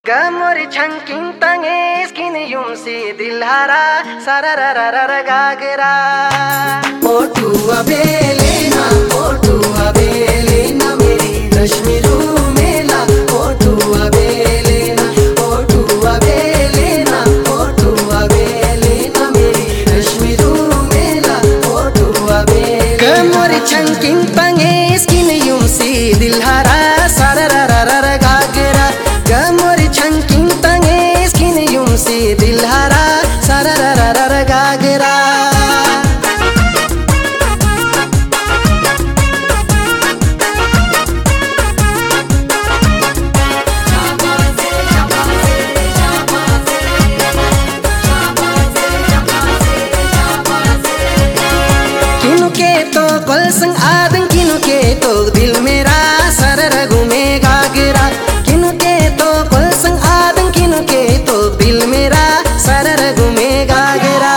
Gamori changking tange skin yumsi dilhara sarararara gagera. Otu abelena meri rashmi rumela. Otu abelena meri rashmi rumela. Otu abelena. Gamori changking tange skin yumsi dilhara sarararara gagera. Gamori changking tange skin yumsi dilhara sarararara gagera. किनुके तो कल संग आदन किनुके तो दिल मेरा सरर घूमे गागरा. किनुके तो कल संग आदन किनुके तो दिल मेरा सरर घूमे गागरा.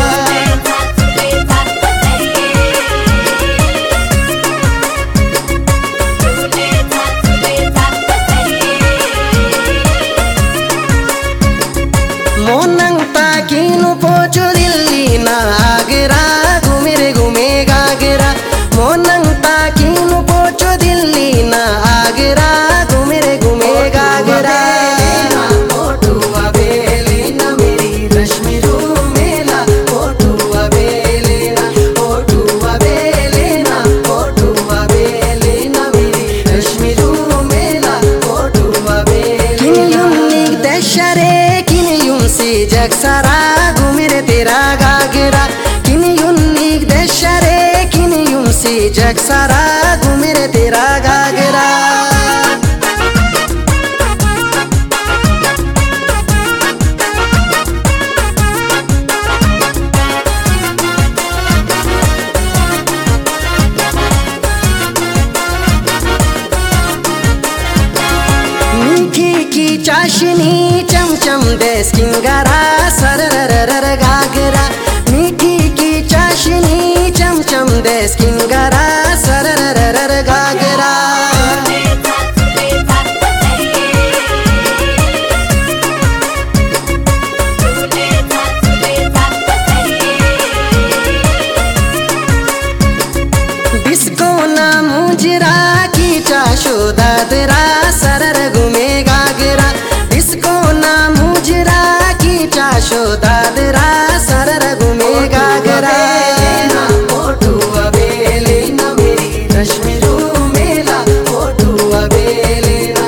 मोनंग ता किनु पोचो दिल्ली ना आगरा घूमे घूमे गागरा. मोनंग ता किनु पोचो दिल्ली ना आगरा घूमे घूमे गागरा. ओटू अबेलेना मेरी रश्मि रूमेला. ओटू अबेलेना मेरी रश्मि रूमेला. ओटू अबेलेना किन युनिक दशरे किन युमसी जगसारा घूमे तेरा गागरा. किन युनिक दशरे किन युमसी जगसारा घूमे तेरा गागरा. मीठी की चाशनी चमचम देश किंगारा सरररर गागरा. मीठी की चाशनी चमचम देश किंगारा सरररर गागरा. डिस्को ना मुजरा की चाशो दादरा सरर घूमे गागरा. डिस्को ना मुजरा की चाशो दादरा सरर घूमे गागरा. ओटू अबेलेना मेरी रश्मि रूमेला. ओटू अबेलेना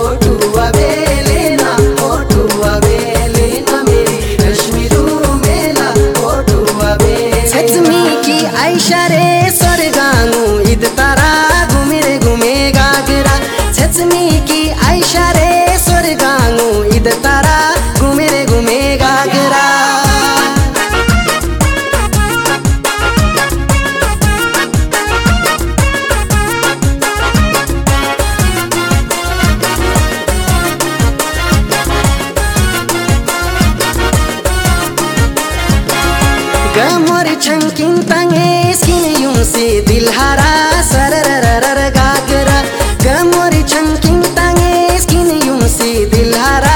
मेरी रश्मि रूमेला. ओटू अबेलेना सचमी की आयशा रे स्वर्गांगू ईद तारा घूमे घूमे गागरा. सचमी की आयशा रे स्वर्गांगू ईद तारा घूमे घूमे Ghaghara. Gamori changking tange skin yumsi dilhara sarararara gagara. Gamori changking tange skin yumsi dilhara